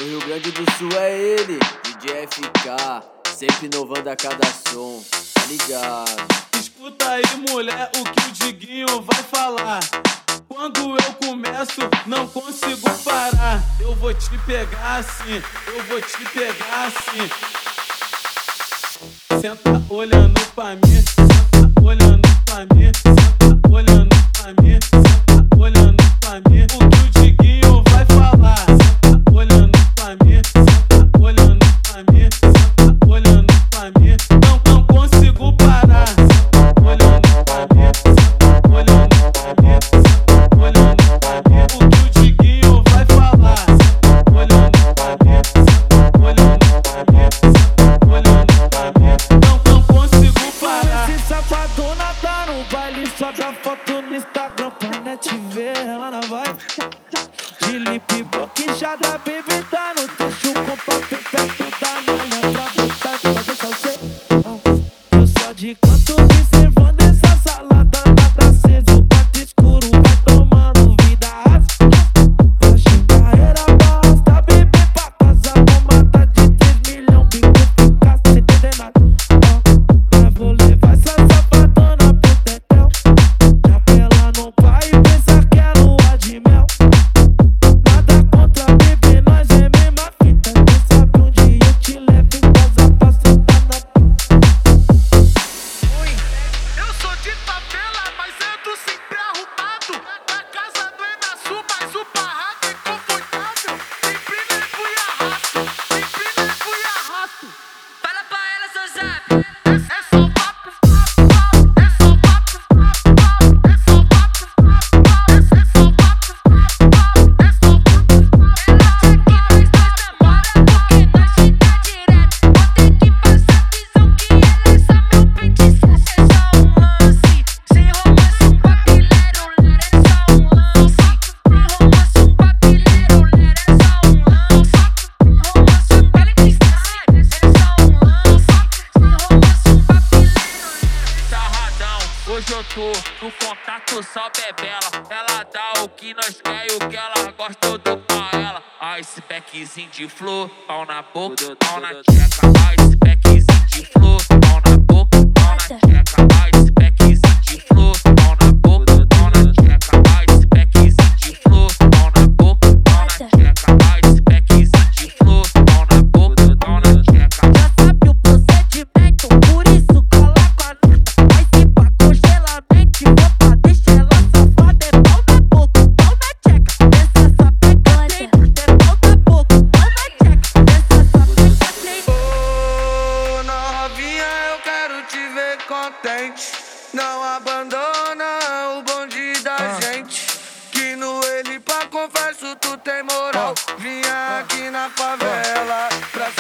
No Rio Grande do Sul é ele, DJ FK, sempre inovando a cada som, tá ligado? Escuta aí, mulher, o que o Diguinho vai falar. Quando eu começo, não consigo parar. Eu vou te pegar assim, eu vou te pegar assim. Senta olhando pra mim, senta olhando pra mim, senta olhando pra mim, senta olhando pra mim. O que o Diguinho vai falar. Senta olhando pra mim, senta olhando pra mim, senta olhando pra mim. Não consigo parar. Senta olhando pra mim, senta olhando pra mim, senta olhando pra mim. O que o Diguinho vai falar. Senta olhando pra mim, senta olhando pra mim, senta olhando pra mim. Não consigo parar. Esse safadona tá no baile, sobe a foto no Instagram pra net ver. Ela não vai de lip boquinchada, baby, tá no texto com papo perto da malha pra botar pra deixar você. Eu só de canto observando essa salada, nada aceso, o quarto escuro vai tomando vida. Hoje carreira basta, beber pra casa, vou matar de 3 milhões, bico ficar sem entender nada. Mas vou levar essa safadona pro tetel, já ela não vai pensar que é lua de mel. Nada contra bebê, nós é mesma fita. Quem sabe um dia eu te levo em casa pra sentar na... Eu sou de favela, mas ando sempre arrumado. Na casa do Enaçu, mas o barraco é confortável. Sempre levo e arrasto, sempre levo e arrasto. Fala pra ela, seu zap. É só papo, é só papo, é só papo, é só papo, é só papo. Ela quer que nós dois namora, porque nós fica direto. Vou ter que passar visão que ela é só meu pente. É só um lance, sem romance, um papileiro, ler é só um lance. Sem romance, um papileiro, ler é só um lance. Romance, um pele que é só um lance. Sem romance, um papileiro. Sarradão, hoje eu tô no contato só bebela. Ela dá o que nós quer e o que ela gosta eu dou pra ela. Esse backzinho de flor, pau na boca, pau na tcheca. Esse backzinho de flor, pau na boca, pau na tcheca. Esse backzinho de flor, pau na boca, pau na tcheca. Esse backzinho de flor, pau na boca, pau na tcheca. Esse backzinho de flor, pau na boca, pau na tcheca. Já sabe o procedimento, por isso cola com a nota. Vai se pra congelamento, vou pra deixar ela safada. É pau na boca, pau na tcheca. Essa sapeca tem, é pau na boca, pau na tcheca. Essa sapeca tem. Ô, novinha, eu quero te ver contente. Não abandona o bonde da gente. Que no ele pra confesso tu tem moral. Vinha aqui na favela pra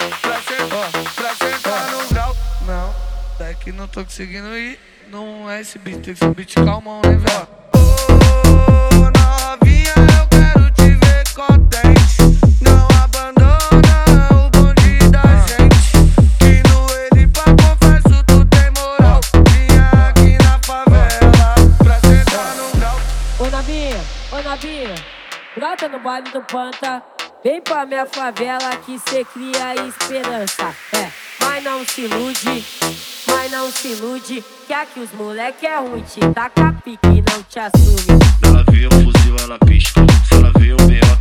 sentar no grau. Não, daqui não tô conseguindo ir. Não é esse beat, tem que ser beat calmão, né, velho? Ô, novinha, eu quero te ver contente. Não abandona o bonde da gente. Que no ele pra confesso tu tem moral. Vinha aqui na favela pra sentar no grau. Ô novinha, brota no baile do Panta. Vem pra minha favela que cê cria esperança. Mas não se ilude, mas não se ilude. Que aqui os moleque é ruim, te taca pique e não te assume. Ela vê o fuzil, ela pisca. Se ela vê o B.O.,